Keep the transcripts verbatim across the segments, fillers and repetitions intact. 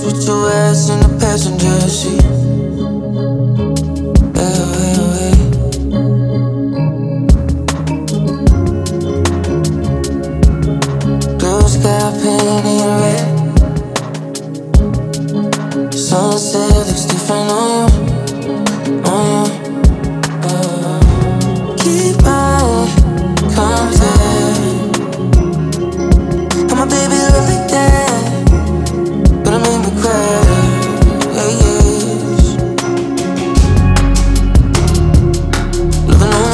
with your ass in the passenger seat. Hey, hey, hey. Blue sky painted red. Sunset looks different on you, on you. Uh, keep my contact. And my baby look like that, but it made me cry. Yeah, yes. Loving on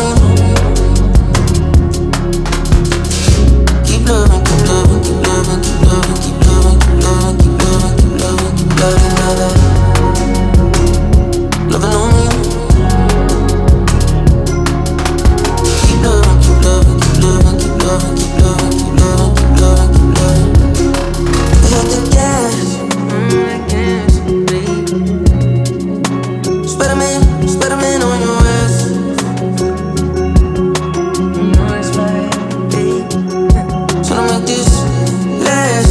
you. Keep loving, keep loving, keep loving, keep loving, keep loving, keep loving, keep loving, keep loving, keep loving, loving. Loving on you. Keep loving, keep loving, keep loving, keep loving, keep loving, keep loving, keep loving, keep loving. Hit the gas, Spider-Man, Spider-Man on your ass. Tryna make this last.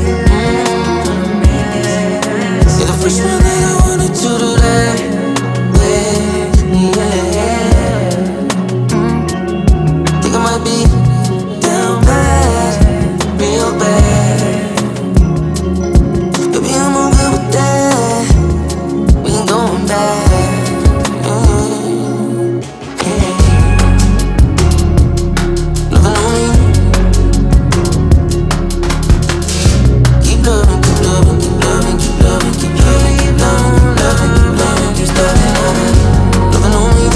You're the first one that I wanted to do that. Yeah, yeah. Think I might be down bad, real bad. Baby, I'm all good with that. We ain't going back. Loving on you. Keep loving, keep loving, keep loving, keep loving, keep loving, keep loving, loving, keep loving, keep loving, loving, loving on you.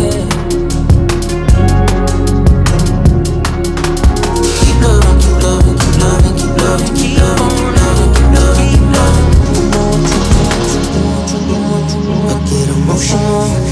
Keep loving, keep loving, keep loving, keep loving, keep loving, keep loving, keep loving, keep loving. I get emotional.